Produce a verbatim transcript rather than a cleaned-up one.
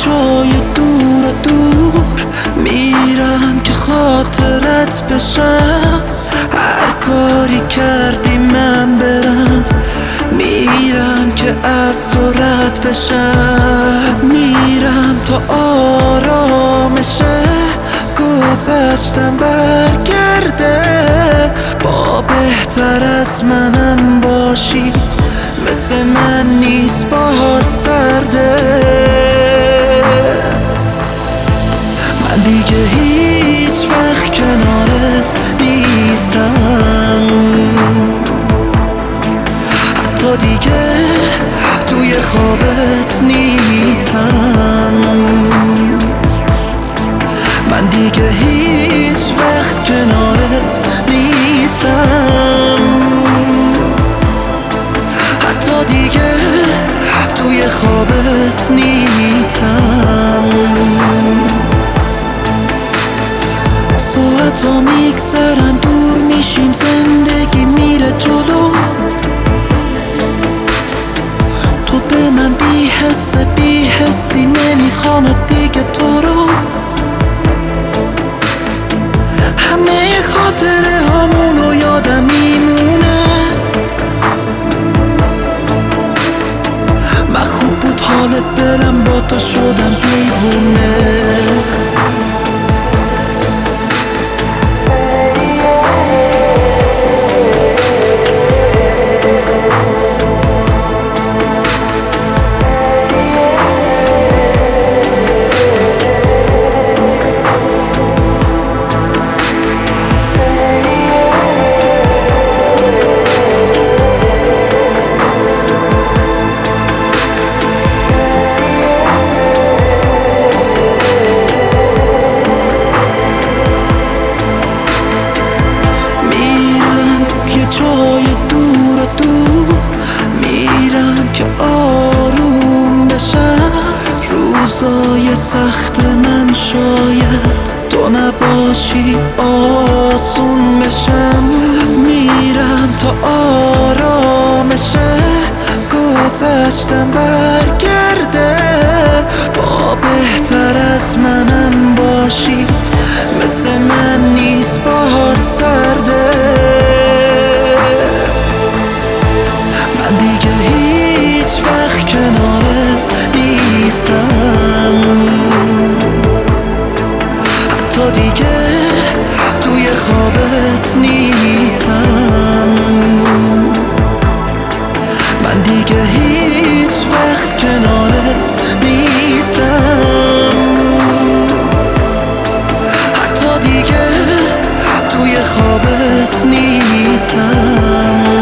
جای دور دور میرم که خاطرت بشم. هر کاری کردی من برم، میرم که از تو رد بشم. میرم تا آرامشه گذشتم برگرده. با بهتر از منم باشی، مثل من نیست باهات سرده. من دیگه هیچ وقت کنارت نیستم، حتی دیگه توی خوابت نیستم. من دیگه هیچ وقت کنارت نیستم، حتی دیگه توی خوابت نیستم. ساعتا میگذرن دور میشیم، زندگی میره جلو. تو به من بی حس بی حسی، نمیخوام دیگه تو رو. همه خاطره هامونو یادم میمونه. من خوب بود حال دلم، با تو شدم دیوونه. که آروم بشم، روزای سخت من شاید تو نباشی آسون بشن. میرم تا آرامشه گذشتم برگرده. با بهتر از منم باشی، مثل من نیست باهات سرده. من دیگه هیچ وقت کنارت نیستم، حتی دیگه توی خوابت نیستم. من دیگه هیچ وقت کنارت نیستم، حتی دیگه توی خوابت نیستم.